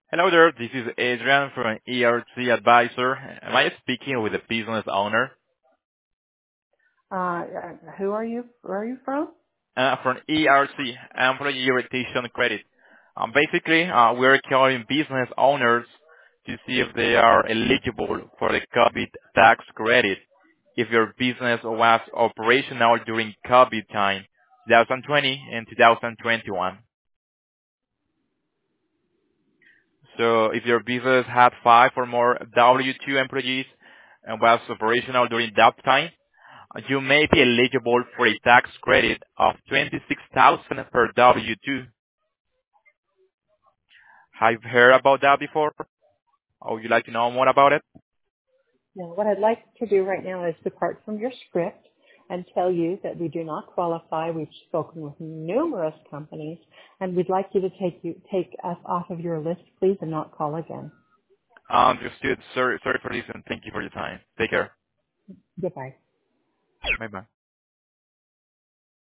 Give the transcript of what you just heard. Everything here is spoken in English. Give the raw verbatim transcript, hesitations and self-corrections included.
Hello there, this is Adrian from E R C Advisor. Am I speaking with the business owner? Uh, uh, who are you? Where are you from? Uh, from E R C, Employee Retention Credit. Um, basically, uh, we're calling business owners to see if they are eligible for the COVID tax credit if your business was operational during COVID time, twenty twenty and twenty twenty-one. So if your business had five or more W two employees and was operational during that time, you may be eligible for a tax credit of twenty-six thousand dollars per W two. Have you heard about that before? Or would you like to know more about it? Now, what I'd like to do right now is depart from your script and tell you that we do not qualify. We've spoken with numerous companies, and we'd like you to take you take us off of your list, please, and not call again. Understood. Sorry, sorry for this, and thank you for your time. Take care. Goodbye. Bye-bye.